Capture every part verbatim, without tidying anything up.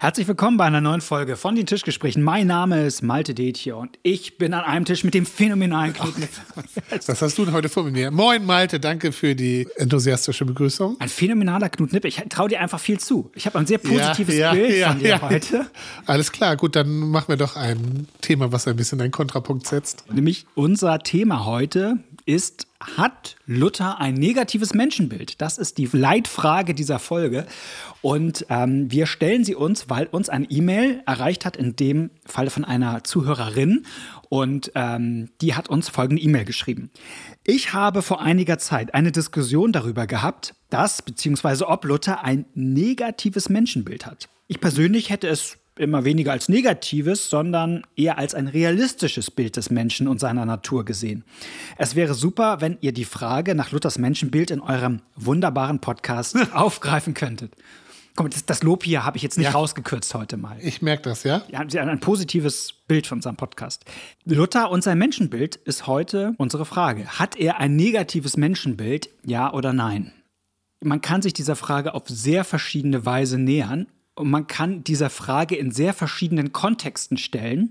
Herzlich willkommen bei einer neuen Folge von den Tischgesprächen. Mein Name ist Malte Detje und ich bin an einem Tisch mit dem phänomenalen Knut Nipp. Was hast du denn heute vor mir? Moin Malte, danke für die enthusiastische Begrüßung. Ein phänomenaler Knut Nipp. Ich traue dir einfach viel zu. Ich habe ein sehr positives ja, ja, Bild ja, von dir ja. heute. Alles klar, gut, dann machen wir doch ein Thema, was ein bisschen einen Kontrapunkt setzt. Nämlich unser Thema heute ist: Hat Luther ein negatives Menschenbild? Das ist die Leitfrage dieser Folge. Und ähm, wir stellen sie uns, weil uns eine E-Mail erreicht hat, in dem Fall von einer Zuhörerin. Und ähm, die hat uns folgende E-Mail geschrieben. Ich habe vor einiger Zeit eine Diskussion darüber gehabt, dass bzw. ob Luther ein negatives Menschenbild hat. Ich persönlich hätte es immer weniger als negatives, sondern eher als ein realistisches Bild des Menschen und seiner Natur gesehen. Es wäre super, wenn ihr die Frage nach Luthers Menschenbild in eurem wunderbaren Podcast aufgreifen könntet. Komm, das, das Lob hier habe ich jetzt nicht Ja. rausgekürzt heute mal. Ich merke das, ja? Ja, Sie haben ein positives Bild von unserem Podcast. Luther und sein Menschenbild ist heute unsere Frage. Hat er ein negatives Menschenbild, ja oder nein? Man kann sich dieser Frage auf sehr verschiedene Weise nähern. Und man kann dieser Frage in sehr verschiedenen Kontexten stellen.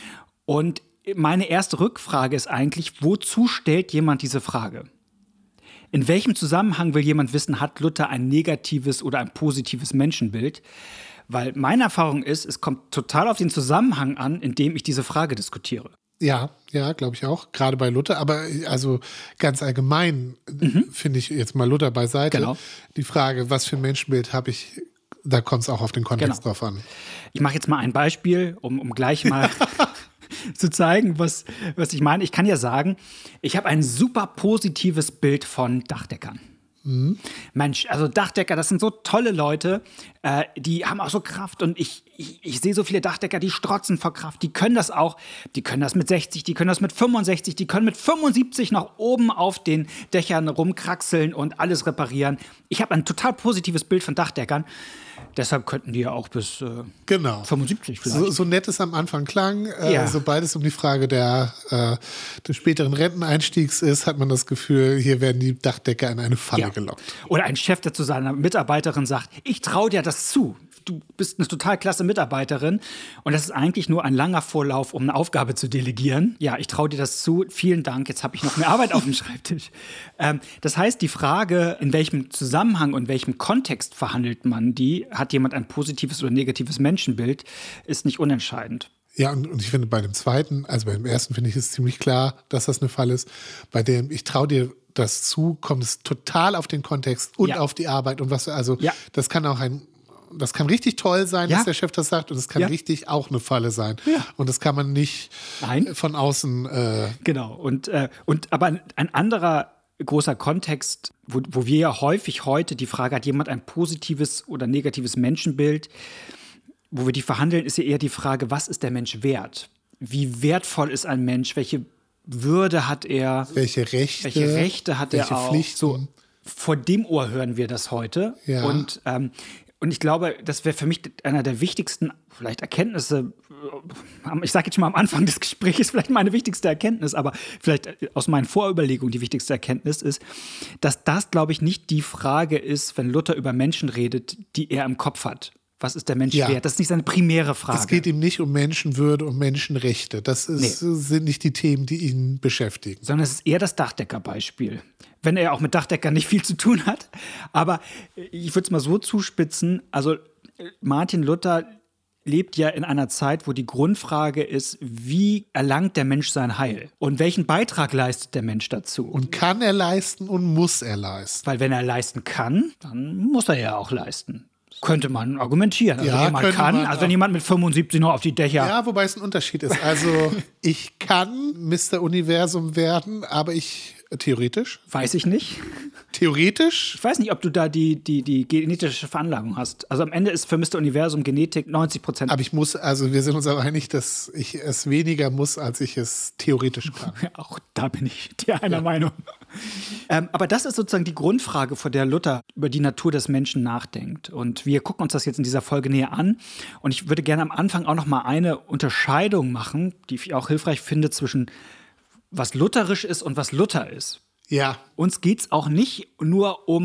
Und meine erste Rückfrage ist eigentlich, wozu stellt jemand diese Frage? In welchem Zusammenhang will jemand wissen, hat Luther ein negatives oder ein positives Menschenbild? Weil meine Erfahrung ist, es kommt total auf den Zusammenhang an, in dem ich diese Frage diskutiere. Ja, ja, glaube ich auch. Gerade bei Luther. Aber also ganz allgemein mhm. finde ich jetzt mal Luther beiseite. Genau. Die Frage, was für ein Menschenbild habe ich, da kommt es auch auf den Kontext Genau. drauf an. Ich mache jetzt mal ein Beispiel, um, um gleich mal zu zeigen, was, was ich meine. Ich kann ja sagen, ich habe ein super positives Bild von Dachdeckern. Mhm. Mensch, also Dachdecker, das sind so tolle Leute, äh, die haben auch so Kraft und ich, ich, ich sehe so viele Dachdecker, die strotzen vor Kraft, die können das auch, die können das mit sechzig, die können das mit fünfundsechzig, die können mit fünfundsiebzig noch oben auf den Dächern rumkraxeln und alles reparieren. Ich habe ein total positives Bild von Dachdeckern. Deshalb könnten die ja auch bis äh, genau. fünfundsiebzig vielleicht. So, so nett es am Anfang klang, äh, Ja. sobald es um die Frage der, äh, des späteren Renteneinstiegs ist, hat man das Gefühl, hier werden die Dachdecker in eine Falle Ja. gelockt. Oder ein Chef, der zu seiner Mitarbeiterin sagt, ich traue dir das zu. Du bist eine total klasse Mitarbeiterin. Und das ist eigentlich nur ein langer Vorlauf, um eine Aufgabe zu delegieren. Ja, ich traue dir das zu. Vielen Dank. Jetzt habe ich noch mehr Arbeit auf dem Schreibtisch. Ähm, das heißt, die Frage, in welchem Zusammenhang und welchem Kontext verhandelt man die, hat jemand ein positives oder negatives Menschenbild, ist nicht unentscheidend. Ja, und, und ich finde bei dem zweiten, also beim ersten finde ich es ziemlich klar, dass das eine Fall ist. Bei dem, ich traue dir das zu, kommt es total auf den Kontext und Ja. auf die Arbeit und was, also Ja. das kann auch ein Das kann richtig toll sein, Ja. dass der Chef das sagt, und es kann Ja. richtig auch eine Falle sein. Ja. Und das kann man nicht Nein. von außen. Äh Genau. Und, äh, und aber ein, ein anderer großer Kontext, wo, wo wir ja häufig heute die Frage, hat jemand ein positives oder negatives Menschenbild, wo wir die verhandeln, ist ja eher die Frage, was ist der Mensch wert? Wie wertvoll ist ein Mensch? Welche Würde hat er? welche Rechte, Welche Rechte hat welche er auch? Pflichten. So, vor dem Ohr hören wir das heute. Ja. Und, ähm, und ich glaube, das wäre für mich einer der wichtigsten, vielleicht Erkenntnisse, äh, ich sage jetzt schon mal am Anfang des Gesprächs, vielleicht meine wichtigste Erkenntnis, aber vielleicht aus meinen Vorüberlegungen die wichtigste Erkenntnis ist, dass das, glaube ich, nicht die Frage ist, wenn Luther über Menschen redet, die er im Kopf hat. Was ist der Mensch Ja. wert? Das ist nicht seine primäre Frage. Es geht ihm nicht um Menschenwürde und Menschenrechte. Das ist, Nee. sind nicht die Themen, die ihn beschäftigen. Sondern es ist eher das Dachdeckerbeispiel. Wenn er auch mit Dachdeckern nicht viel zu tun hat. Aber ich würde es mal so zuspitzen, also Martin Luther lebt ja in einer Zeit, wo die Grundfrage ist, wie erlangt der Mensch sein Heil? Und welchen Beitrag leistet der Mensch dazu? Und kann er leisten und muss er leisten? Weil wenn er leisten kann, dann muss er ja auch leisten. Könnte man argumentieren. Also Ja, wenn jemand könnte kann, man also auch. wenn jemand mit fünfundsiebzig noch auf die Dächer. Ja, wobei es ein Unterschied ist. Also ich kann Mister Universum werden, aber ich theoretisch, Weiß ich nicht. theoretisch, Ich weiß nicht, ob du da die, die, die genetische Veranlagung hast. Also am Ende ist für Mister Universum Genetik neunzig Prozent. aber ich muss, also wir sind uns aber einig, dass ich es weniger muss, als ich es theoretisch kann. Auch da bin ich der einer Meinung. Ähm, aber das ist sozusagen die Grundfrage, vor der Luther über die Natur des Menschen nachdenkt. Und wir gucken uns das jetzt in dieser Folge näher an. Und ich würde gerne am Anfang auch noch mal eine Unterscheidung machen, die ich auch hilfreich finde, zwischen was lutherisch ist und was Luther ist. Ja, Uns geht es auch nicht nur um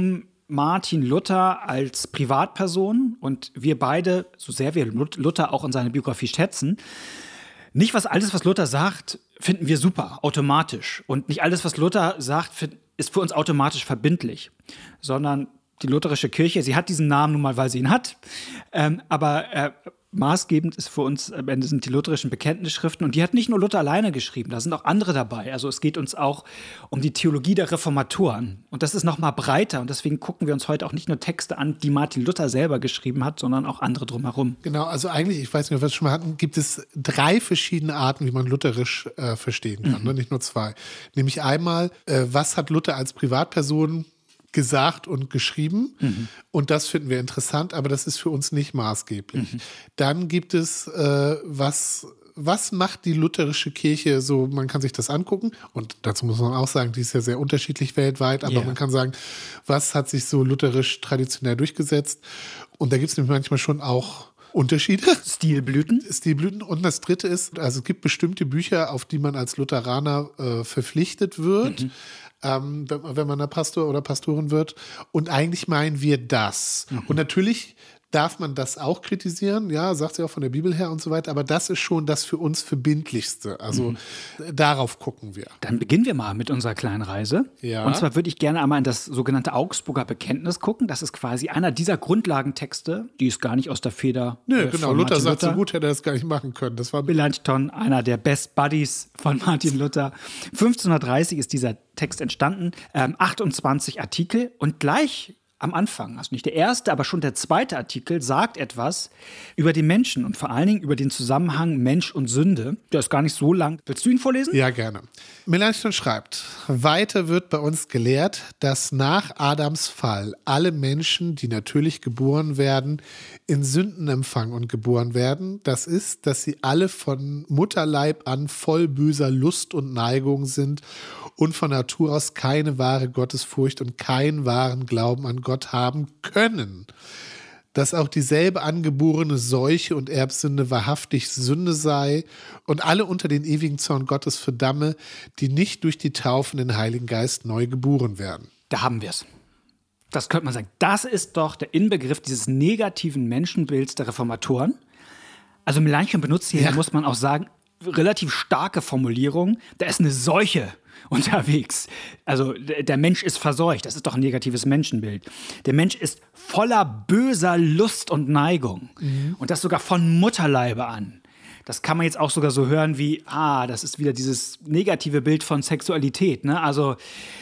Martin Luther als Privatperson und wir beide, so sehr wir Luther auch in seiner Biografie schätzen, nicht was alles, was Luther sagt, finden wir super, automatisch. Und nicht alles, was Luther sagt, ist für uns automatisch verbindlich, sondern die lutherische Kirche, sie hat diesen Namen nun mal, weil sie ihn hat, ähm, aber äh, maßgebend ist für uns am Ende sind die lutherischen Bekenntnisschriften und die hat nicht nur Luther alleine geschrieben, da sind auch andere dabei. Also es geht uns auch um die Theologie der Reformatoren und das ist noch mal breiter und deswegen gucken wir uns heute auch nicht nur Texte an, die Martin Luther selber geschrieben hat, sondern auch andere drumherum. Genau, also eigentlich, ich weiß nicht, ob wir es schon mal hatten, gibt es drei verschiedene Arten, wie man lutherisch äh, verstehen kann, mhm. ne? Nicht nur zwei. Nämlich einmal, äh, was hat Luther als Privatperson gesagt und geschrieben mhm. und das finden wir interessant, aber das ist für uns nicht maßgeblich. Mhm. Dann gibt es, äh, was, was macht die lutherische Kirche so, man kann sich das angucken und dazu muss man auch sagen, die ist ja sehr unterschiedlich weltweit, aber yeah. man kann sagen, was hat sich so lutherisch traditionell durchgesetzt und da gibt es nämlich manchmal schon auch Unterschiede. Stilblüten. Stilblüten. Und das Dritte ist, also es gibt bestimmte Bücher, auf die man als Lutheraner äh, verpflichtet wird, mhm. ähm, wenn, wenn man ein Pastor oder Pastorin wird. Und eigentlich meinen wir das. Mhm. Und natürlich darf man das auch kritisieren, ja, sagt sie auch von der Bibel her und so weiter, aber das ist schon das für uns Verbindlichste. Also mhm. darauf gucken wir. Dann beginnen wir mal mit unserer kleinen Reise. Ja. Und zwar würde ich gerne einmal in das sogenannte Augsburger Bekenntnis gucken. Das ist quasi einer dieser Grundlagentexte, die ist gar nicht aus der Feder. Nö, äh, genau. Von Luther Martin sagt, Luther. so gut hätte er das gar nicht machen können. Das war Melanchthon, einer der Best Buddies von Martin Luther. fünfzehnhundertdreißig ist dieser Text entstanden, ähm, achtundzwanzig Artikel und gleich am Anfang, also nicht der erste, aber schon der zweite Artikel, sagt etwas über den Menschen und vor allen Dingen über den Zusammenhang Mensch und Sünde. Der ist gar nicht so lang. Willst du ihn vorlesen? Ja, gerne. Melanchthon schreibt, weiter wird bei uns gelehrt, dass nach Adams Fall alle Menschen, die natürlich geboren werden, in Sündenempfang und geboren werden. Das ist, dass sie alle von Mutterleib an voll böser Lust und Neigung sind und von Natur aus keine wahre Gottesfurcht und keinen wahren Glauben an Gott haben können. Dass auch dieselbe angeborene Seuche und Erbsünde wahrhaftig Sünde sei und alle unter den ewigen Zorn Gottes verdamme, die nicht durch die Taufe in den Heiligen Geist neu geboren werden. Da haben wir es. Das könnte man sagen. Das ist doch der Inbegriff dieses negativen Menschenbilds der Reformatoren. Also Melanchthon benutzt hier, ja. muss man auch sagen, relativ starke Formulierung. Da ist eine Seuche unterwegs. Also der Mensch ist verseucht. Das ist doch ein negatives Menschenbild. Der Mensch ist voller böser Lust und Neigung. Mhm. Und das sogar von Mutterleibe an. Das kann man jetzt auch sogar so hören wie, ah, das ist wieder dieses negative Bild von Sexualität. Ne? Also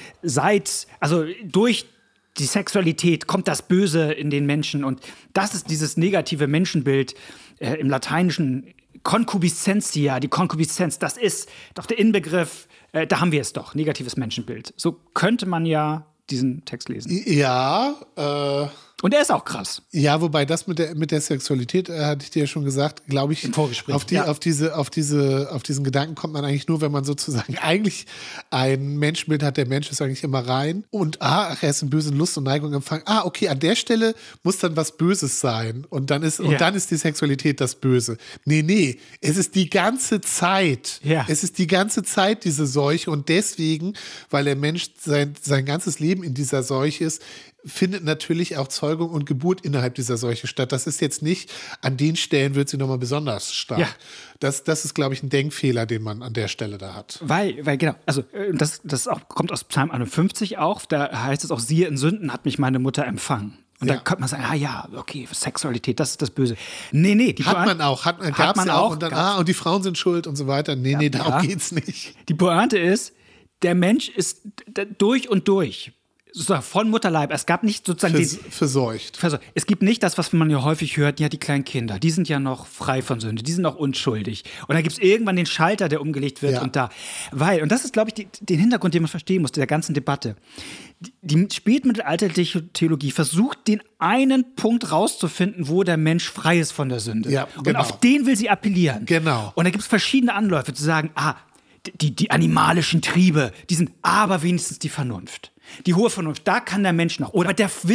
seit, also durch die Sexualität kommt das Böse in den Menschen. Und das ist dieses negative Menschenbild äh, im Lateinischen Concupiscentia, die Konkupiszenz, das ist doch der Inbegriff, äh, da haben wir es doch, negatives Menschenbild. So könnte man ja diesen Text lesen. Ja, äh und er ist auch krass. Ja, wobei das mit der, mit der Sexualität, äh, hatte ich dir ja schon gesagt, glaube ich, im Vorgespräch, auf, die, ja. auf, diese, auf, diese, auf diesen Gedanken kommt man eigentlich nur, wenn man sozusagen eigentlich ein Menschenbild hat, der Mensch ist eigentlich immer rein und ah, ach, er ist in bösen Lust und Neigung empfangen. Ah, okay, an der Stelle muss dann was Böses sein und dann ist, und ja. dann ist die Sexualität das Böse. Nee, nee, es ist die ganze Zeit. Ja. Es ist die ganze Zeit diese Seuche und deswegen, weil der Mensch sein, sein ganzes Leben in dieser Seuche ist, findet natürlich auch Zeugung und Geburt innerhalb dieser Seuche statt. Das ist jetzt nicht, an den Stellen wird sie nochmal besonders stark. Ja. Das, das ist, glaube ich, ein Denkfehler, den man an der Stelle da hat. Weil, weil genau, also das, das auch, kommt aus Psalm einundfünfzig auch, da heißt es auch, siehe, in Sünden hat mich meine Mutter empfangen. Und ja. da könnte man sagen, ah ja, okay, Sexualität, das ist das Böse. Nee, nee. Die hat Pointe, man auch, hat, hat gab's man ja auch. auch Und dann, gab's. ah, und die Frauen sind schuld und so weiter. Nee, ja, nee, darum ja. geht's nicht. Die Pointe ist, der Mensch ist durch und durch sozusagen von Mutterleib. Es gab nicht sozusagen Vers, den, verseucht. verseucht. Es gibt nicht das, was man ja häufig hört, ja, die kleinen Kinder, die sind ja noch frei von Sünde, die sind noch unschuldig. Und dann gibt es irgendwann den Schalter, der umgelegt wird ja. und da. Weil, und das ist, glaube ich, die, den Hintergrund, den man verstehen muss, der ganzen Debatte. Die, die spätmittelalterliche Theologie versucht, den einen Punkt rauszufinden, wo der Mensch frei ist von der Sünde. Ja, genau. Und auf den will sie appellieren. Genau. Und da gibt es verschiedene Anläufe zu sagen, ah, die, die animalischen Triebe, die sind aber wenigstens die Vernunft. Die hohe Vernunft, da kann der Mensch noch. Oder der Wille,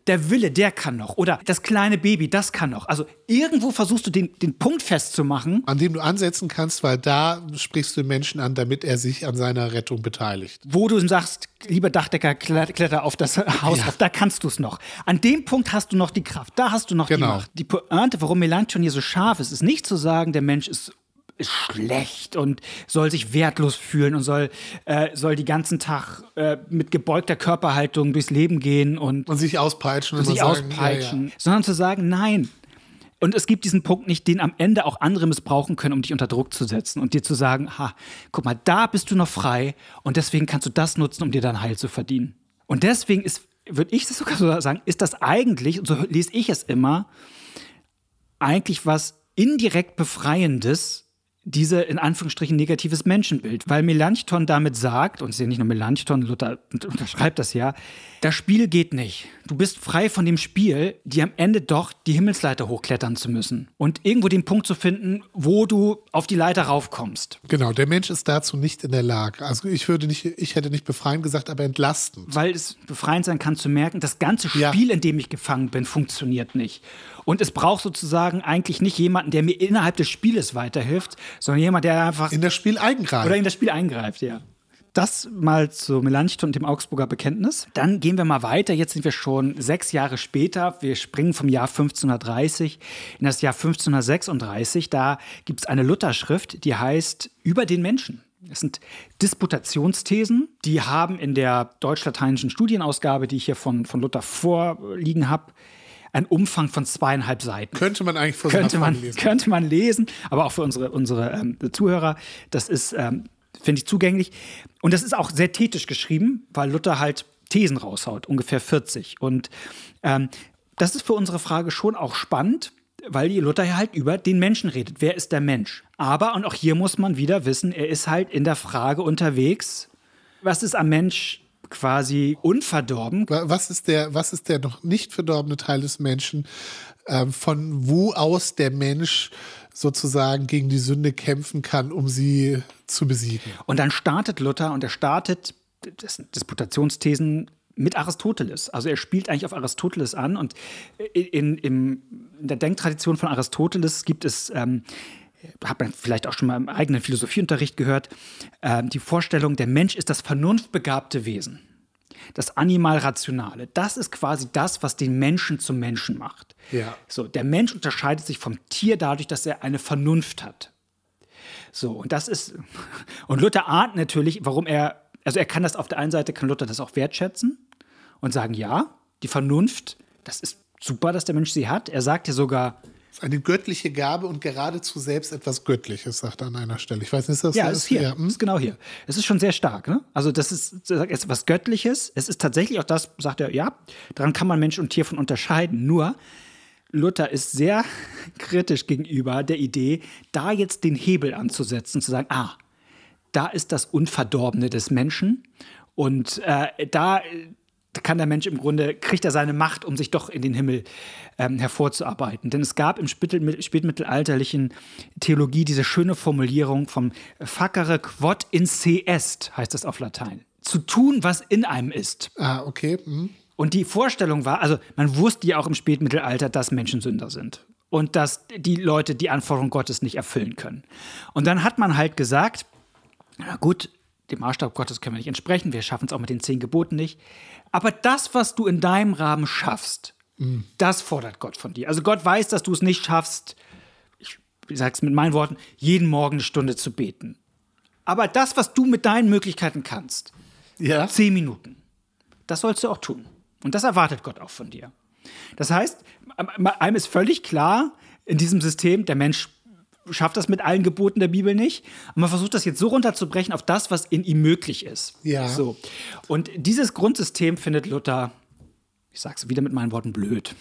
der Wille, der kann noch. Oder das kleine Baby, das kann noch. Also irgendwo versuchst du den, den Punkt festzumachen. An dem du ansetzen kannst, weil da sprichst du den Menschen an, damit er sich an seiner Rettung beteiligt. Wo du ihm sagst, lieber Dachdecker, kletter auf das Haus Ja. auf, da kannst du es noch. An dem Punkt hast du noch die Kraft, da hast du noch Genau. die Macht. Die Pointe, warum Melanchthon hier so scharf ist, ist nicht zu sagen, der Mensch ist ist schlecht und soll sich wertlos fühlen und soll, äh, soll die ganzen Tag äh, mit gebeugter Körperhaltung durchs Leben gehen und, Und sich auspeitschen. und Und sich immer sagen, auspeitschen, ja, ja. sondern zu sagen, nein. Und es gibt diesen Punkt nicht, den am Ende auch andere missbrauchen können, um dich unter Druck zu setzen und dir zu sagen, ha, guck mal, da bist du noch frei und deswegen kannst du das nutzen, um dir dein Heil zu verdienen. Und deswegen ist, würde ich das sogar so sagen, ist das eigentlich, und so lese ich es immer, eigentlich was indirekt Befreiendes, diese in Anführungsstrichen negatives Menschenbild. Weil Melanchthon damit sagt, und es ist ja nicht nur Melanchthon, Luther unterschreibt das ja, das Spiel geht nicht. Du bist frei von dem Spiel, die am Ende doch die Himmelsleiter hochklettern zu müssen. Und irgendwo den Punkt zu finden, wo du auf die Leiter raufkommst. Genau, der Mensch ist dazu nicht in der Lage. Also ich würde nicht, ich hätte nicht befreien gesagt, aber entlastend. Weil es befreiend sein kann zu merken, das ganze Ja. Spiel, in dem ich gefangen bin, funktioniert nicht. Und es braucht sozusagen eigentlich nicht jemanden, der mir innerhalb des Spieles weiterhilft, sondern jemand, der einfach In das Spiel eingreift. oder in das Spiel eingreift, ja. Das mal zu Melanchthon und dem Augsburger Bekenntnis. Dann gehen wir mal weiter. Jetzt sind wir schon sechs Jahre später. Wir springen vom Jahr fünfzehnhundertdreißig in das Jahr fünfzehnhundertsechsunddreißig. Da gibt es eine Lutherschrift, die heißt Über den Menschen. Das sind Disputationsthesen. Die haben in der deutsch-lateinischen Studienausgabe, die ich hier von, von Luther vorliegen habe, einen Umfang von zweieinhalb Seiten. Könnte man eigentlich vor Könnte seiner man, Frage lesen. könnte man lesen, aber auch für unsere, unsere ähm, Zuhörer. Das ist, ähm, finde ich, zugänglich. Und das ist auch sehr thetisch geschrieben, weil Luther halt Thesen raushaut, ungefähr vierzig. Und ähm, das ist für unsere Frage schon auch spannend, weil die Luther ja halt über den Menschen redet. Wer ist der Mensch? Aber, und auch hier muss man wieder wissen, er ist halt in der Frage unterwegs, was ist am Mensch quasi unverdorben? Was ist der, was ist der noch nicht verdorbene Teil des Menschen, ähm, von wo aus der Mensch sozusagen gegen die Sünde kämpfen kann, um sie zu besiegen? Und dann startet Luther und er startet, das sind Disputationsthesen, mit Aristoteles. Also er spielt eigentlich auf Aristoteles an und in, in, in der Denktradition von Aristoteles gibt es, ähm, hat man vielleicht auch schon mal im eigenen Philosophieunterricht gehört, ähm, die Vorstellung, der Mensch ist das vernunftbegabte Wesen. Das Animal-Rationale. Das ist quasi das, was den Menschen zum Menschen macht. Ja. So, der Mensch unterscheidet sich vom Tier dadurch, dass er eine Vernunft hat. So, und das ist, und Luther ahnt natürlich, warum er, also er kann das auf der einen Seite, kann Luther das auch wertschätzen und sagen, ja, die Vernunft, das ist super, dass der Mensch sie hat. Er sagt ja sogar, Das ist eine göttliche Gabe und geradezu selbst etwas Göttliches, sagt er an einer Stelle. Ich weiß nicht, ist das ja, so es ist hier, Ja, hm? ist genau hier. Es ist schon sehr stark, ne? Also das ist etwas Göttliches. Es ist tatsächlich auch das, sagt er, ja, daran kann man Mensch und Tier von unterscheiden. Nur Luther ist sehr kritisch gegenüber der Idee, da jetzt den Hebel anzusetzen, zu sagen, ah, da ist das Unverdorbene des Menschen und äh, da kann der Mensch im Grunde, kriegt er seine Macht, um sich doch in den Himmel ähm, hervorzuarbeiten. Denn es gab im spätmittel- spätmittelalterlichen Theologie diese schöne Formulierung vom facere quod in se est, heißt das auf Latein. Zu tun, was in einem ist. Ah, okay. Hm. Und die Vorstellung war, also man wusste ja auch im Spätmittelalter, dass Menschen Sünder sind. Und dass die Leute die Anforderungen Gottes nicht erfüllen können. Und dann hat man halt gesagt, na gut, dem Maßstab Gottes können wir nicht entsprechen, wir schaffen es auch mit den zehn Geboten nicht. Aber das, was du in deinem Rahmen schaffst, mhm. das fordert Gott von dir. Also Gott weiß, dass du es nicht schaffst, ich sage es mit meinen Worten, jeden Morgen eine Stunde zu beten. Aber das, was du mit deinen Möglichkeiten kannst, Ja. zehn Minuten, das sollst du auch tun. Und das erwartet Gott auch von dir. Das heißt, einem ist völlig klar, in diesem System, der Mensch schafft das mit allen Geboten der Bibel nicht. Und man versucht das jetzt so runterzubrechen auf das, was in ihm möglich ist. Ja. So. Und dieses Grundsystem findet Luther, ich sage es wieder mit meinen Worten, blöd.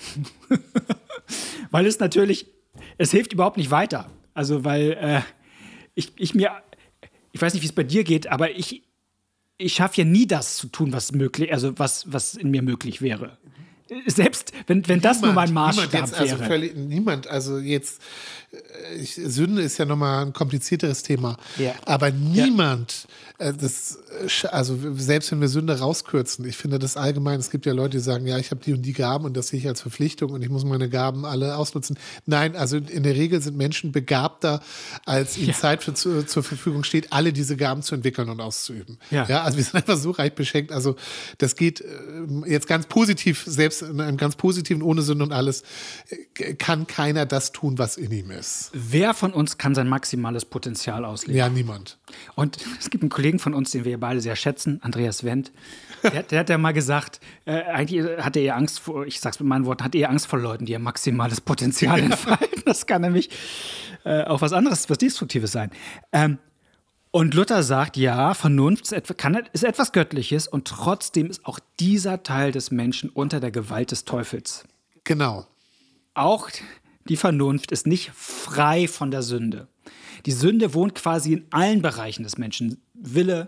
Weil es natürlich, es hilft überhaupt nicht weiter. Also weil äh, ich, ich mir, ich weiß nicht, wie es bei dir geht, aber ich, ich schaffe ja nie das zu tun, was möglich, also was, was in mir möglich wäre. Selbst wenn, wenn das nur mein Maßstab niemand jetzt, also wäre. völlig, niemand, also jetzt, äh, ich, Sünde ist ja nochmal ein komplizierteres Thema, Ja. aber niemand, äh, das also selbst wenn wir Sünde rauskürzen, ich finde das allgemein, es gibt ja Leute, die sagen, ja, ich habe die und die Gaben und das sehe ich als Verpflichtung und ich muss meine Gaben alle ausnutzen. Nein, also in der Regel sind Menschen begabter, als ihnen ja. Zeit für, zu, zur Verfügung steht, alle diese Gaben zu entwickeln und auszuüben. Ja. ja, also wir sind einfach so reich beschenkt. Also das geht jetzt ganz positiv, selbst in einem ganz positiven, ohne Sünde und alles, kann keiner das tun, was in ihm ist. Wer von uns kann sein maximales Potenzial ausleben? Ja, niemand. Und es gibt einen Kollegen von uns, den wir beide sehr schätzen, Andreas Wendt. Der, der hat ja mal gesagt, äh, eigentlich hat er eher Angst vor, ich sag's mit meinen Worten, hat eher Angst vor Leuten, die ihr maximales Potenzial entfalten. Das kann nämlich äh, auch was anderes, was Destruktives sein. Ähm, und Luther sagt, ja, Vernunft ist, etwa, kann, ist etwas Göttliches und trotzdem ist auch dieser Teil des Menschen unter der Gewalt des Teufels. Genau. Auch die Vernunft ist nicht frei von der Sünde. Die Sünde wohnt quasi in allen Bereichen des Menschen. Wille,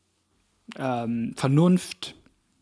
ähm, Vernunft,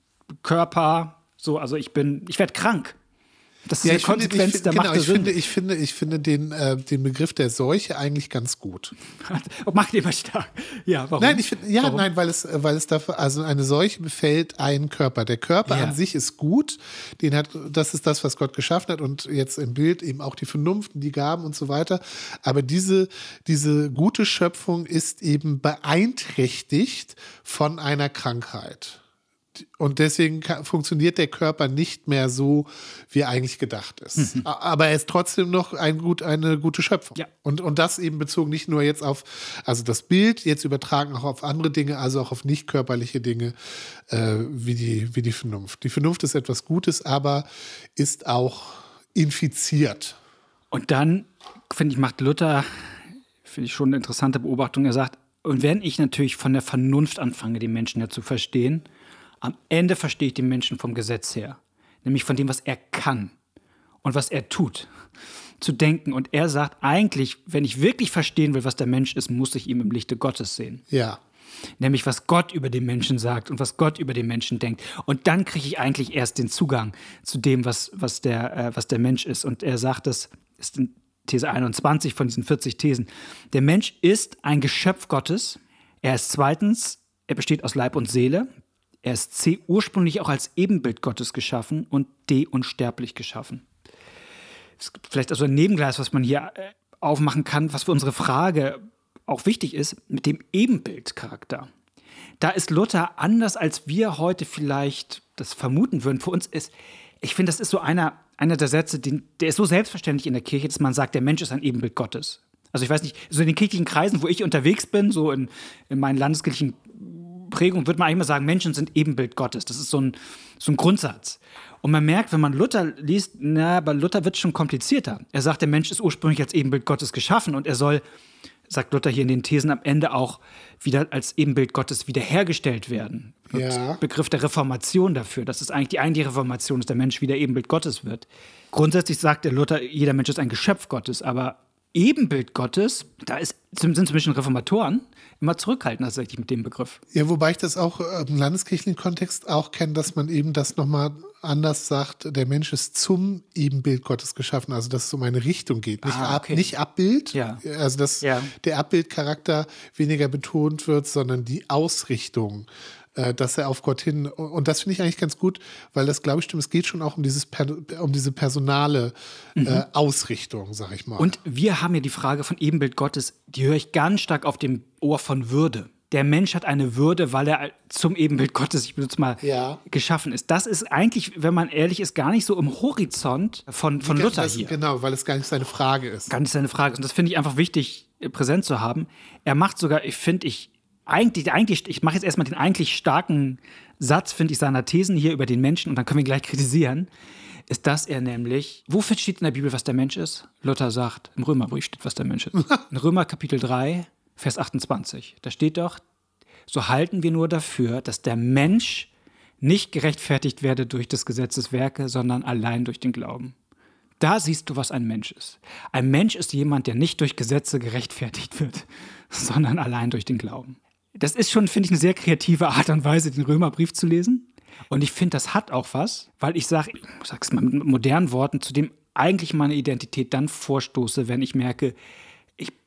Körper, so, also ich bin, ich werde krank. Das ist ja, die Konsequenz finde, der genau, Macht der ich Sünde. Finde, ich finde, ich finde den, äh, den Begriff der Seuche eigentlich ganz gut. Macht immer stark. Ja, warum? Nein, ich finde, ja, warum? nein, weil es, weil es dafür, also eine Seuche befällt einen Körper. Der Körper ja. an sich ist gut, den hat, das ist das, was Gott geschaffen hat und jetzt im Bild eben auch die Vernunft, die Gaben und so weiter. Aber diese, diese gute Schöpfung ist eben beeinträchtigt von einer Krankheit. Und deswegen kann, funktioniert der Körper nicht mehr so, wie er eigentlich gedacht ist. Mhm. Aber er ist trotzdem noch ein gut, eine gute Schöpfung. Ja. Und, und das eben bezogen nicht nur jetzt auf, also das Bild, jetzt übertragen auch auf andere Dinge, also auch auf nicht körperliche Dinge, äh, wie, die, wie die Vernunft. Die Vernunft ist etwas Gutes, aber ist auch infiziert. Und dann, finde ich, macht Luther, finde ich schon eine interessante Beobachtung, er sagt, und wenn ich natürlich von der Vernunft anfange, den Menschen ja zu verstehen, am Ende verstehe ich den Menschen vom Gesetz her, nämlich von dem, was er kann und was er tut, zu denken. Und er sagt eigentlich, wenn ich wirklich verstehen will, was der Mensch ist, muss ich ihn im Lichte Gottes sehen. Ja. Nämlich, was Gott über den Menschen sagt und was Gott über den Menschen denkt. Und dann kriege ich eigentlich erst den Zugang zu dem, was, was, der, äh, was der Mensch ist. Und er sagt, das ist in These einundzwanzig von diesen vierzig Thesen. Der Mensch ist ein Geschöpf Gottes. Er ist zweitens, er besteht aus Leib und Seele. Er ist C, ursprünglich auch als Ebenbild Gottes geschaffen und D, unsterblich geschaffen. Es gibt vielleicht also ein Nebengleis, was man hier äh, aufmachen kann, was für unsere Frage auch wichtig ist, mit dem Ebenbildcharakter. Da ist Luther anders, als wir heute vielleicht das vermuten würden. Für uns ist, ich finde, das ist so einer, einer der Sätze, den, der ist so selbstverständlich in der Kirche, dass man sagt, der Mensch ist ein Ebenbild Gottes. Also ich weiß nicht, so in den kirchlichen Kreisen, wo ich unterwegs bin, so in, in meinen landeskirchlichen Prägung, würde man eigentlich mal sagen, Menschen sind Ebenbild Gottes. Das ist so ein, so ein Grundsatz. Und man merkt, wenn man Luther liest, na, bei Luther wird es schon komplizierter. Er sagt, der Mensch ist ursprünglich als Ebenbild Gottes geschaffen und er soll, sagt Luther hier in den Thesen, am Ende auch wieder als Ebenbild Gottes wiederhergestellt werden. Ja. Begriff der Reformation dafür. Das ist eigentlich die eigentliche Reformation, dass der Mensch wieder Ebenbild Gottes wird. Grundsätzlich sagt der Luther, jeder Mensch ist ein Geschöpf Gottes, aber Ebenbild Gottes, da ist, sind zum Beispiel Reformatoren immer zurückhaltend tatsächlich mit dem Begriff. Ja, wobei ich das auch im landeskirchlichen Kontext auch kenne, dass man eben das nochmal anders sagt, der Mensch ist zum Ebenbild Gottes geschaffen, also dass es um eine Richtung geht, nicht, ah, okay. ab, nicht Abbild, ja. also dass ja. der Abbildcharakter weniger betont wird, sondern die Ausrichtung, äh, dass er auf Gott hin, und das finde ich eigentlich ganz gut, weil das, glaube ich, stimmt, es geht schon auch um, dieses per, um diese personale mhm. äh, Ausrichtung, sag ich mal. Und wir haben ja die Frage von Ebenbild Gottes, die höre ich ganz stark auf dem Ohr von Würde. Der Mensch hat eine Würde, weil er zum Ebenbild Gottes, ich benutze mal, ja. geschaffen ist. Das ist eigentlich, wenn man ehrlich ist, gar nicht so im Horizont von, von Luther das, hier. Genau, weil es gar nicht seine Frage ist. Gar nicht seine Frage ist. Und das finde ich einfach wichtig, präsent zu haben. Er macht sogar, ich finde, ich eigentlich, eigentlich, ich mache jetzt erstmal den eigentlich starken Satz, finde ich, seiner Thesen hier über den Menschen, und dann können wir ihn gleich kritisieren, ist, dass er nämlich, wofür steht in der Bibel, was der Mensch ist? Luther sagt, im Römerbrief steht, was der Mensch ist. In Römer Kapitel drei, Vers achtundzwanzig. Da steht doch, so halten wir nur dafür, dass der Mensch nicht gerechtfertigt werde durch des Gesetzes Werke, sondern allein durch den Glauben. Da siehst du, was ein Mensch ist. Ein Mensch ist jemand, der nicht durch Gesetze gerechtfertigt wird, sondern allein durch den Glauben. Das ist schon, finde ich, eine sehr kreative Art und Weise, den Römerbrief zu lesen. Und ich finde, das hat auch was, weil ich sage, ich sage es mal mit modernen Worten, zu dem eigentlich meine Identität dann vorstoße, wenn ich merke, ich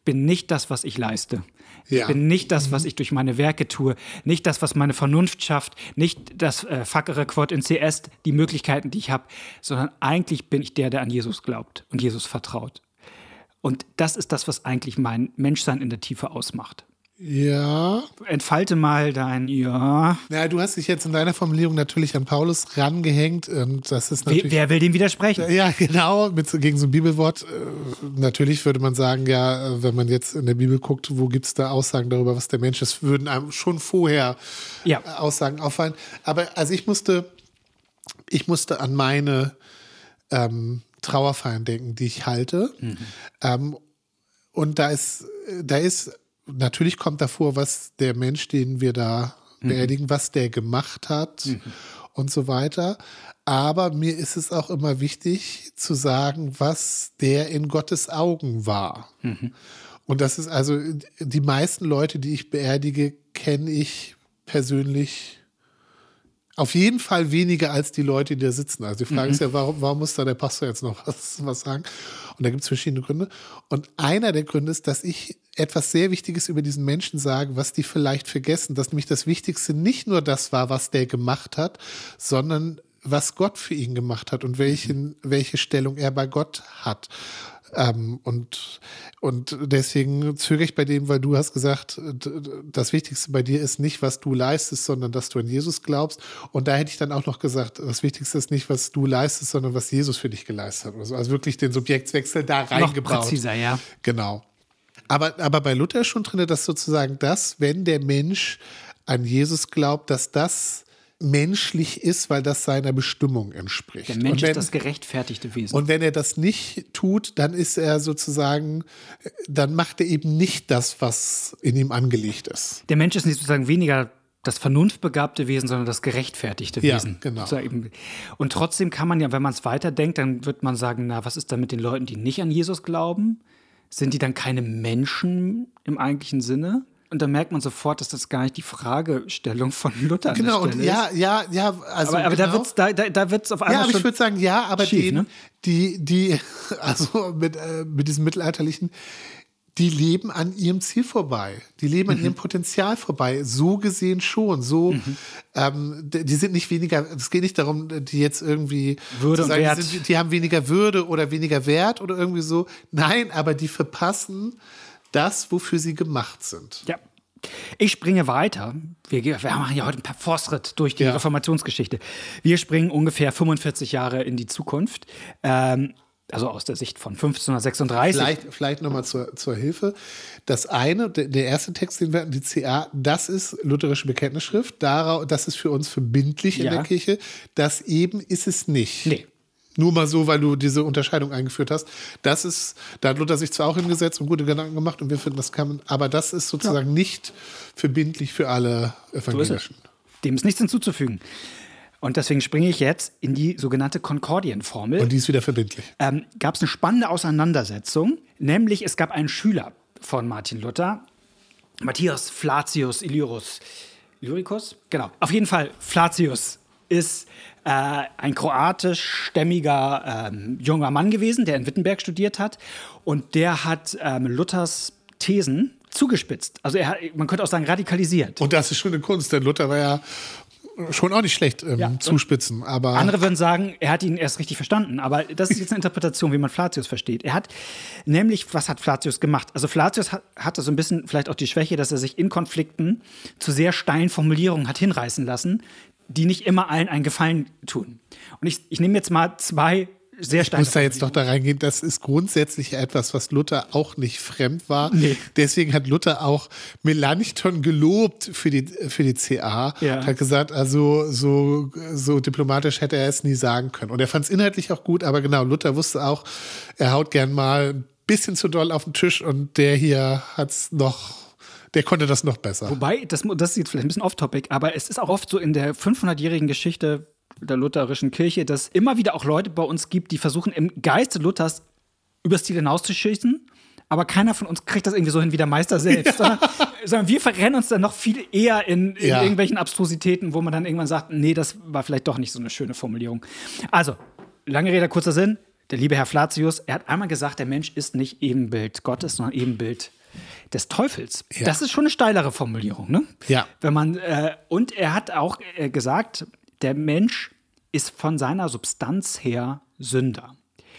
bin nicht das, was ich leiste. Ja. Ich bin nicht das, was ich durch meine Werke tue. Nicht das, was meine Vernunft schafft. Nicht das äh, Fackere Quod in C S, die Möglichkeiten, die ich habe. Sondern eigentlich bin ich der, der an Jesus glaubt und Jesus vertraut. Und das ist das, was eigentlich mein Menschsein in der Tiefe ausmacht. Ja. Entfalte mal dein Ja. Ja, du hast dich jetzt in deiner Formulierung natürlich an Paulus rangehängt. Und das ist natürlich. Wer, wer will dem widersprechen? Ja, genau, mit, gegen so ein Bibelwort. Natürlich würde man sagen, ja, wenn man jetzt in der Bibel guckt, wo gibt es da Aussagen darüber, was der Mensch ist, würden einem schon vorher ja. Aussagen auffallen. Aber also ich musste, ich musste an meine ähm, Trauerfeiern denken, die ich halte. Mhm. Ähm, und da ist, da ist natürlich kommt davor, was der Mensch, den wir da mhm. beerdigen, was der gemacht hat mhm. und so weiter. Aber mir ist es auch immer wichtig zu sagen, was der in Gottes Augen war. Mhm. Und das ist also, die meisten Leute, die ich beerdige, kenne ich persönlich auf jeden Fall weniger als die Leute, die da sitzen. Also die Frage mhm. ist ja, warum, warum muss da der Pastor jetzt noch was, was sagen? Und da gibt es verschiedene Gründe. Und einer der Gründe ist, dass ich etwas sehr Wichtiges über diesen Menschen sage, was die vielleicht vergessen, dass nämlich das Wichtigste nicht nur das war, was der gemacht hat, sondern was Gott für ihn gemacht hat und welchen, welche Stellung er bei Gott hat. Ähm, und, und deswegen zögere ich bei dem, weil du hast gesagt, das Wichtigste bei dir ist nicht, was du leistest, sondern dass du an Jesus glaubst. Und da hätte ich dann auch noch gesagt, das Wichtigste ist nicht, was du leistest, sondern was Jesus für dich geleistet hat. Also, also wirklich den Subjektswechsel da reingebaut. Noch präziser, ja. Genau. Aber, aber bei Luther ist schon drin, dass sozusagen das, wenn der Mensch an Jesus glaubt, dass das menschlich ist, weil das seiner Bestimmung entspricht. Der Mensch wenn, ist das gerechtfertigte Wesen. Und wenn er das nicht tut, dann ist er sozusagen, dann macht er eben nicht das, was in ihm angelegt ist. Der Mensch ist nicht sozusagen weniger das vernunftbegabte Wesen, sondern das gerechtfertigte ja, Wesen. Genau. Und trotzdem kann man ja, wenn man es weiterdenkt, dann wird man sagen, na, was ist da mit den Leuten, die nicht an Jesus glauben? Sind die dann keine Menschen im eigentlichen Sinne? Und dann merkt man sofort, dass das gar nicht die Fragestellung von Luther genau, ist. Genau, ja, ja, ja. Also aber aber genau. da wird es da, da, da wird's auf einmal Ja, aber schon ich würde sagen, ja, aber schief, denen, ne? die, die, also mit, äh, mit diesem Mittelalterlichen, die leben an ihrem Ziel vorbei. Die leben an mhm. ihrem Potenzial vorbei. So gesehen schon. So, mhm. ähm, die sind nicht weniger, es geht nicht darum, die jetzt irgendwie Würde zu sagen, und Wert. Die, sind, die haben weniger Würde oder weniger Wert oder irgendwie so. Nein, aber die verpassen das, wofür sie gemacht sind. Ja. Ich springe weiter. Wir, wir machen ja heute ein paar Fortschritt durch die ja. Reformationsgeschichte. Wir springen ungefähr fünfundvierzig Jahre in die Zukunft. Ähm, also aus der Sicht von fünfzehnhundertsechsunddreißig. Vielleicht, vielleicht nochmal zur, zur Hilfe. Das eine, der, der erste Text, den wir hatten, die C A, das ist lutherische Bekenntnisschrift. Darauf, das ist für uns verbindlich in ja. der Kirche. Das eben ist es nicht. Nee. Nur mal so, weil du diese Unterscheidung eingeführt hast. Das ist, da hat Luther sich zwar auch hingesetzt und gute Gedanken gemacht und wir finden, das kann man, aber das ist sozusagen ja. nicht verbindlich für alle Evangelischen. So ist Dem ist nichts hinzuzufügen. Und deswegen springe ich jetzt in die sogenannte Konkordienformel. Und die ist wieder verbindlich. Ähm, gab es eine spannende Auseinandersetzung, nämlich es gab einen Schüler von Martin Luther, Matthias Flacius Illyricus. Illyricus? Genau. Auf jeden Fall, Flacius ist äh, ein kroatischstämmiger ähm, junger Mann gewesen, der in Wittenberg studiert hat. Und der hat ähm, Luthers Thesen zugespitzt. Also er hat, man könnte auch sagen, radikalisiert. Und das ist schon eine Kunst, denn Luther war ja schon auch nicht schlecht im ja. Zuspitzen. Aber andere würden sagen, er hat ihn erst richtig verstanden. Aber das ist jetzt eine Interpretation, wie man Flacius versteht. Er hat nämlich, was hat Flacius gemacht? Also Flacius hat, hatte so ein bisschen vielleicht auch die Schwäche, dass er sich in Konflikten zu sehr steilen Formulierungen hat hinreißen lassen, die nicht immer allen einen Gefallen tun. Und ich, ich nehme jetzt mal zwei sehr steile. Ich muss da jetzt doch da reingehen, das ist grundsätzlich etwas, was Luther auch nicht fremd war. Nee. Deswegen hat Luther auch Melanchthon gelobt für die, für die C A. Ja. Hat gesagt, also so, so diplomatisch hätte er es nie sagen können. Und er fand es inhaltlich auch gut, aber genau, Luther wusste auch, er haut gern mal ein bisschen zu doll auf den Tisch und der hier hat es noch... Der konnte das noch besser. Wobei, das, das ist jetzt vielleicht ein bisschen off-topic, aber es ist auch oft so in der fünfhundertjährigen Geschichte der lutherischen Kirche, dass es immer wieder auch Leute bei uns gibt, die versuchen, im Geiste Luthers übers Ziel hinauszuschießen, aber keiner von uns kriegt das irgendwie so hin wie der Meister selbst. Ja. Sondern, sondern wir verrennen uns dann noch viel eher in, in ja. irgendwelchen Abstrusitäten, wo man dann irgendwann sagt, nee, das war vielleicht doch nicht so eine schöne Formulierung. Also, lange Rede, kurzer Sinn. der liebe Herr Flacius, er hat einmal gesagt, der Mensch ist nicht Ebenbild Gottes, sondern Ebenbild des Teufels. Ja. Das ist schon eine steilere Formulierung, ne? Ja. Wenn man, äh, und er hat auch äh, gesagt, der Mensch ist von seiner Substanz her Sünder.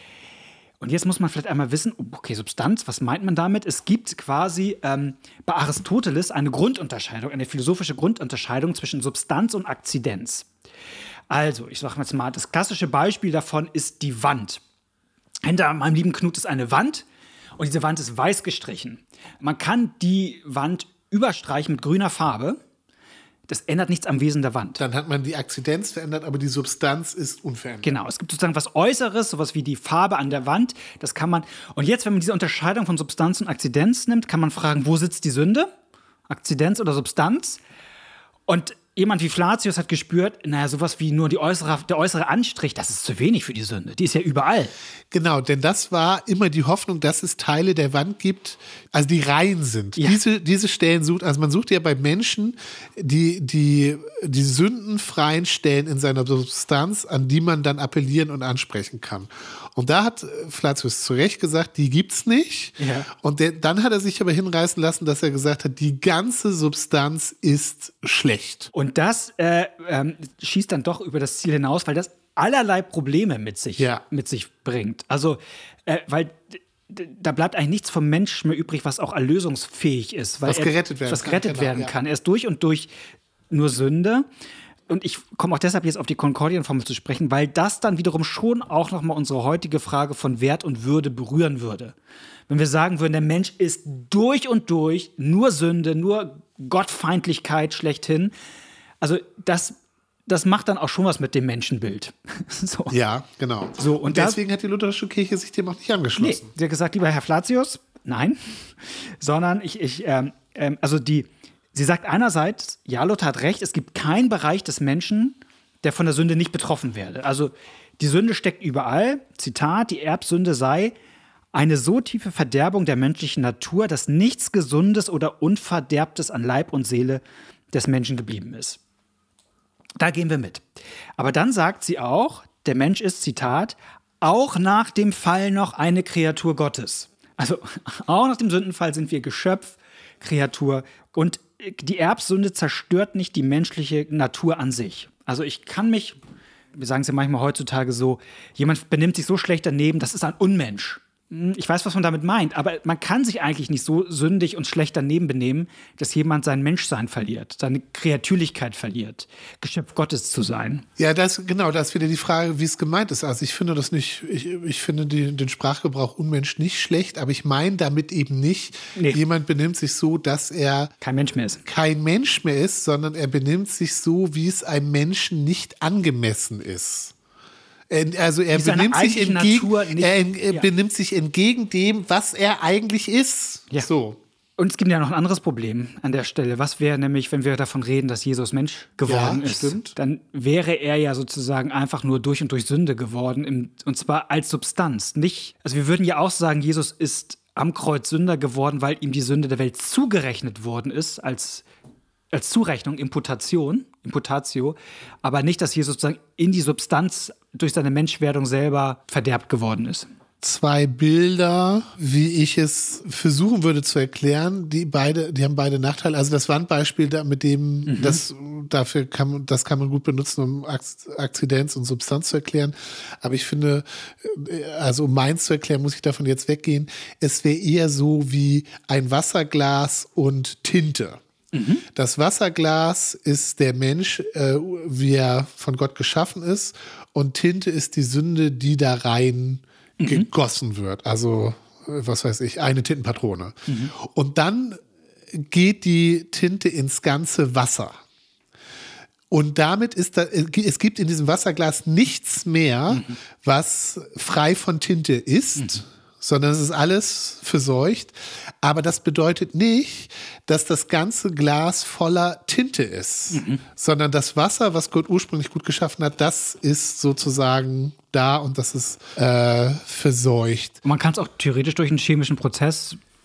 Und jetzt muss man vielleicht einmal wissen, okay, Substanz, was meint man damit? Es gibt quasi ähm, bei Aristoteles eine Grundunterscheidung, eine philosophische Grundunterscheidung zwischen Substanz und Akzidenz. Also, ich sage jetzt mal, das klassische Beispiel davon ist die Wand. Hinter meinem lieben Knut ist eine Wand und diese Wand ist weiß gestrichen. Man kann die Wand überstreichen mit grüner Farbe. Das ändert nichts am Wesen der Wand. Dann hat man die Akzidenz verändert, aber die Substanz ist unverändert. Genau, es gibt sozusagen was Äußeres, sowas wie die Farbe an der Wand. Das kann man. Und jetzt, wenn man diese Unterscheidung von Substanz und Akzidenz nimmt, kann man fragen, wo sitzt die Sünde? Akzidenz oder Substanz? Und jemand wie Flacius hat gespürt, naja, sowas wie nur die äußere, der äußere Anstrich, das ist zu wenig für die Sünde. Die ist ja überall. Genau, denn das war immer die Hoffnung, dass es Teile der Wand gibt, also die rein sind. Ja. Diese, diese Stellen sucht, also man sucht ja bei Menschen die, die, die sündenfreien Stellen in seiner Substanz, an die man dann appellieren und ansprechen kann. Und da hat Flacius zu Recht gesagt, die gibt's nicht. Ja. Und der, dann hat er sich aber hinreißen lassen, dass er gesagt hat, die ganze Substanz ist schlecht. Und das äh, ähm, schießt dann doch über das Ziel hinaus, weil das allerlei Probleme mit sich, ja. mit sich bringt. Also, äh, weil d- da bleibt eigentlich nichts vom Menschen mehr übrig, was auch erlösungsfähig ist. Weil Was er, gerettet werden was kann, gerettet genau, werden ja. kann. Er ist durch und durch nur Sünde. Und ich komme auch deshalb jetzt auf die Konkordienformel zu sprechen, weil das dann wiederum schon auch nochmal unsere heutige Frage von Wert und Würde berühren würde. Wenn wir sagen würden, der Mensch ist durch und durch nur Sünde, nur Gottfeindlichkeit schlechthin. Also das, das macht dann auch schon was mit dem Menschenbild. So. Ja, genau. So, und und deswegen das, hat die Lutherische Kirche sich dem auch nicht angeschlossen. Nee, sie hat gesagt, lieber Herr Flacius, nein, sondern ich, ich ähm, ähm, also die Sie sagt einerseits, ja, Luther hat recht, es gibt keinen Bereich des Menschen, der von der Sünde nicht betroffen werde. Also die Sünde steckt überall. Zitat, die Erbsünde sei eine so tiefe Verderbung der menschlichen Natur, dass nichts Gesundes oder Unverderbtes an Leib und Seele des Menschen geblieben ist. Da gehen wir mit. Aber dann sagt sie auch, der Mensch ist, Zitat, auch nach dem Fall noch eine Kreatur Gottes. Also auch nach dem Sündenfall sind wir Geschöpf, Kreatur, und die Erbsünde zerstört nicht die menschliche Natur an sich. Also ich kann mich, wir sagen es ja manchmal heutzutage so, jemand benimmt sich so schlecht daneben, das ist ein Unmensch. Ich weiß, was man damit meint, aber man kann sich eigentlich nicht so sündig und schlecht daneben benehmen, dass jemand sein Menschsein verliert, seine Kreatürlichkeit verliert, Geschöpf Gottes zu sein. Ja, das, genau, da ist wieder die Frage, wie es gemeint ist. Also ich finde das nicht, ich, ich finde die, den Sprachgebrauch Unmensch nicht schlecht, aber ich meine damit eben nicht, nee. Jemand benimmt sich so, dass er kein Mensch mehr ist. Kein Mensch mehr ist, sondern er benimmt sich so, wie es einem Menschen nicht angemessen ist. Also er benimmt sich, entgegen, nicht, er, er ja. benimmt sich entgegen dem, was er eigentlich ist. Ja. So. Und es gibt ja noch ein anderes Problem an der Stelle. Was wäre nämlich, wenn wir davon reden, dass Jesus Mensch geworden ja, ist? Stimmt. Dann wäre er ja sozusagen einfach nur durch und durch Sünde geworden, im, und zwar als Substanz. Nicht, also wir würden ja auch sagen, Jesus ist am Kreuz Sünder geworden, weil ihm die Sünde der Welt zugerechnet worden ist, als als Zurechnung, Imputation, Imputatio, aber nicht, dass Jesus sozusagen in die Substanz durch seine Menschwerdung selber verderbt geworden ist. Zwei Bilder, wie ich es versuchen würde zu erklären, die beide, die haben beide Nachteile. Also das Wandbeispiel, da, mit dem, mhm. das, dafür kann man, das kann man gut benutzen, um Akzidenz und Substanz zu erklären. Aber ich finde, also um meins zu erklären, muss ich davon jetzt weggehen. Es wäre eher so wie ein Wasserglas und Tinte. Das Wasserglas ist der Mensch, äh, wie er von Gott geschaffen ist, und Tinte ist die Sünde, die da rein mhm. gegossen wird. Also, was weiß ich, eine Tintenpatrone. Mhm. Und dann geht die Tinte ins ganze Wasser. Und damit ist da, es gibt in diesem Wasserglas nichts mehr, mhm. was frei von Tinte ist. Mhm. Sondern es ist alles verseucht. Aber das bedeutet nicht, dass das ganze Glas voller Tinte ist, mhm. sondern das Wasser, was Gott ursprünglich gut geschaffen hat, das ist sozusagen da und das ist äh, verseucht. Man kann es auch theoretisch durch einen chemischen Prozess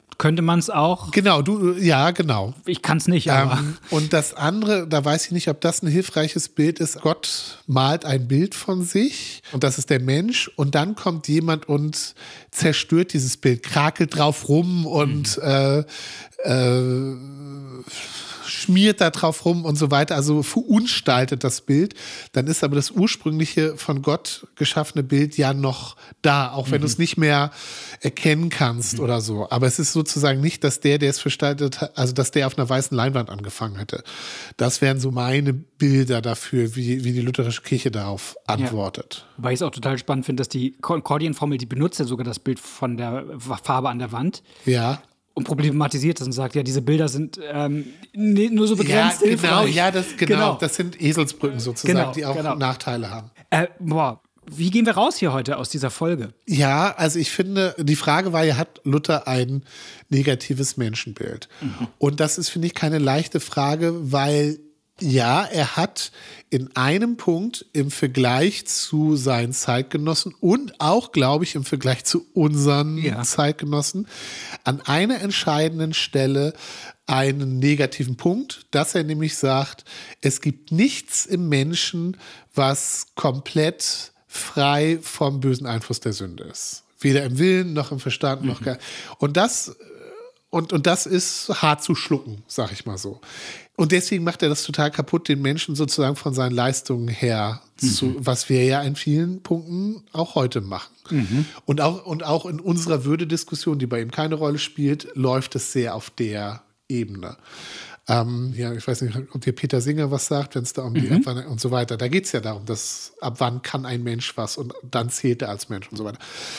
könnte man es auch. Genau, du, ja, genau. Ich kann es nicht, aber. Ähm, und das andere, da weiß ich nicht, ob das ein hilfreiches Bild ist. Gott malt ein Bild von sich und das ist der Mensch und dann kommt jemand und zerstört dieses Bild, krakelt drauf rum und mhm. äh, äh, schmiert da drauf rum und so weiter, also verunstaltet das Bild, dann ist aber das ursprüngliche von Gott geschaffene Bild ja noch da, auch wenn mhm. du es nicht mehr erkennen kannst mhm. oder so. Aber es ist sozusagen nicht, dass der, der es gestaltet hat, also dass der auf einer weißen Leinwand angefangen hätte. Das wären so meine Bilder dafür, wie, wie die lutherische Kirche darauf antwortet. Ja. Weil ich es auch total spannend finde, dass die Konkordienformel, die benutzt ja sogar das Bild von der Farbe an der Wand. Ja. Und problematisiert das und sagt, ja, diese Bilder sind ähm, nur so begrenzt ja, genau, hilfreich. Ja, das, genau, genau, das sind Eselsbrücken sozusagen, genau, die auch genau. Nachteile haben. Äh, boah, wie gehen wir raus hier heute aus dieser Folge? Ja, also ich finde, die Frage war ja, hat Luther ein negatives Menschenbild? Mhm. Und das ist, finde ich, keine leichte Frage, weil ja, er hat in einem Punkt im Vergleich zu seinen Zeitgenossen und auch, glaube ich, im Vergleich zu unseren ja. Zeitgenossen an einer entscheidenden Stelle einen negativen Punkt, dass er nämlich sagt, es gibt nichts im Menschen, was komplett frei vom bösen Einfluss der Sünde ist. Weder im Willen noch im Verstand mhm. noch gar. Und das Und, und das ist hart zu schlucken, sag ich mal so. Und deswegen macht er das total kaputt, den Menschen sozusagen von seinen Leistungen her, mhm. zu, was wir ja in vielen Punkten auch heute machen. Mhm. Und, auch, und auch in unserer Würdediskussion, die bei ihm keine Rolle spielt, läuft es sehr auf der Ebene. Ähm, ja, ich weiß nicht, ob dir Peter Singer was sagt, wenn es da um die mhm. Abwann und so weiter. Da geht es ja darum, dass ab wann kann ein Mensch was und dann zählt er als Mensch und so weiter.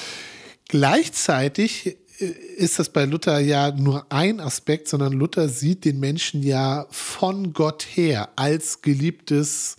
Gleichzeitig ist das bei Luther ja nur ein Aspekt, sondern Luther sieht den Menschen ja von Gott her als geliebtes,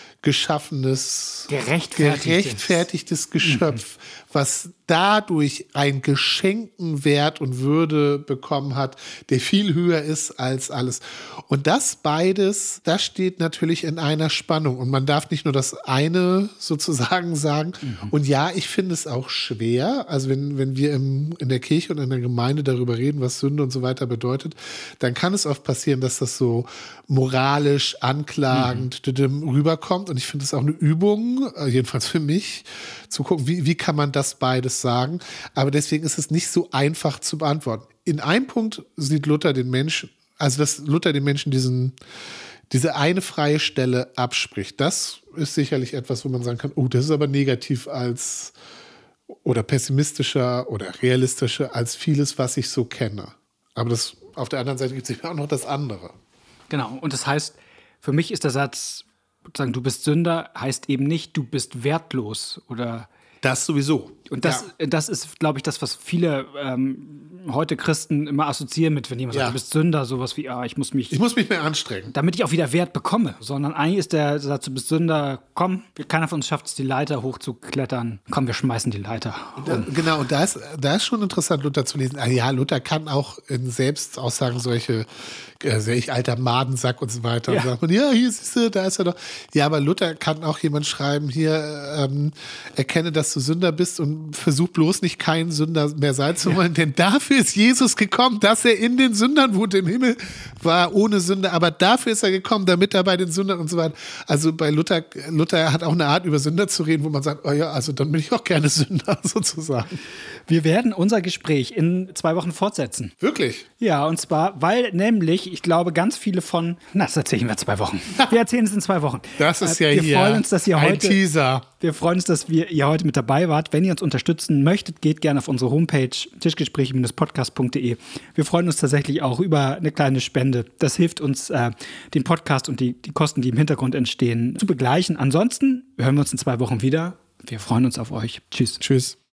geschaffenes, gerechtfertigtes, gerechtfertigtes Geschöpf, mhm. was dadurch einen geschenkten Wert und Würde bekommen hat, der viel höher ist als alles. Und das beides, das steht natürlich in einer Spannung. Und man darf nicht nur das eine sozusagen sagen. Mhm. Und ja, ich finde es auch schwer. Also wenn, wenn wir im, in der Kirche und in der Gemeinde darüber reden, was Sünde und so weiter bedeutet, dann kann es oft passieren, dass das so moralisch, anklagend mhm. rüberkommt. Und ich finde es auch eine Übung, jedenfalls für mich, zu gucken, wie, wie kann man das beides sagen. Aber deswegen ist es nicht so einfach zu beantworten. In einem Punkt sieht Luther den Menschen, also dass Luther den Menschen diesen, diese eine freie Stelle abspricht. Das ist sicherlich etwas, wo man sagen kann, oh, das ist aber negativ als oder pessimistischer oder realistischer als vieles, was ich so kenne. Aber das, auf der anderen Seite gibt es auch noch das andere. Genau, und das heißt, für mich ist der Satz, sagen, du bist Sünder, heißt eben nicht, du bist wertlos oder. Das sowieso. Und das, ja. das ist, glaube ich, das, was viele ähm, heute Christen immer assoziieren mit, wenn jemand ja. sagt, du bist Sünder, sowas wie, ah, ich muss mich... Ich muss mich mehr anstrengen. Damit ich auch wieder Wert bekomme. Sondern eigentlich ist der Satz, du bist Sünder, komm, keiner von uns schafft es, die Leiter hochzuklettern. Komm, wir schmeißen die Leiter. Und da, genau, und da ist, da ist schon interessant, Luther zu lesen. Ja, Luther kann auch in Selbstaussagen solche, äh, sehe ich, alter Madensack und so weiter. Ja. Und sagt man, ja, hier siehst du, da ist er doch. Ja, aber Luther kann auch jemand schreiben, hier, ähm, erkenne, dass du Sünder bist und versuch bloß nicht kein Sünder mehr sein zu wollen, ja. denn dafür ist Jesus gekommen, dass er in den Sündern wohnt. Im Himmel war ohne Sünde, aber dafür ist er gekommen, damit er bei den Sündern und so weiter. Also bei Luther, Luther hat auch eine Art, über Sünder zu reden, wo man sagt, oh ja, also dann bin ich auch gerne Sünder, sozusagen. Wir werden unser Gespräch in zwei Wochen fortsetzen. Wirklich? Ja, und zwar, weil nämlich, ich glaube, ganz viele von, na, das erzählen wir zwei Wochen. Wir erzählen es in zwei Wochen. Das ist ja wir hier freuen uns, dass ihr ein heute, Teaser. Wir freuen uns, dass wir, ihr heute mit dabei wart. Wenn ihr uns unterstützen möchtet, geht gerne auf unsere Homepage tischgespräche podcast punkt de. Wir freuen uns tatsächlich auch über eine kleine Spende. Das hilft uns, äh, den Podcast und die, die Kosten, die im Hintergrund entstehen, zu begleichen. Ansonsten hören wir uns in zwei Wochen wieder. Wir freuen uns auf euch. Tschüss. Tschüss.